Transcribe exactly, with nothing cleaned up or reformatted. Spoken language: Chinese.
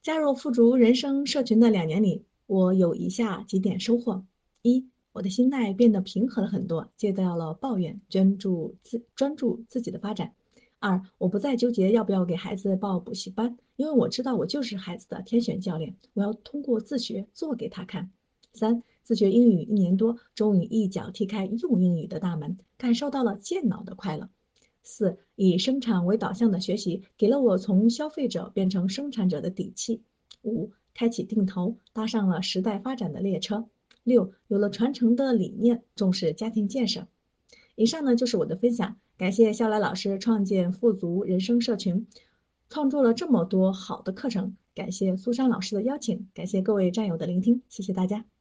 加入富足人生社群的两年里，我有以下几点收获：一，我的心态变得平和了很多，戒掉了抱怨，专注自专注自己的发展。二，我不再纠结要不要给孩子报补习班，因为我知道我就是孩子的天选教练，我要通过自学做给他看。三，自学英语一年多，终于一脚踢开用英语的大门，感受到了健脑的快乐。四，以生产为导向的学习给了我从消费者变成生产者的底气。五，开启定投，搭上了时代发展的列车。六，有了传承的理念，重视家庭建设。以上呢就是我的分享，感谢肖来老师创建富足人生社群，创作了这么多好的课程，感谢苏珊老师的邀请，感谢各位战友的聆听，谢谢大家。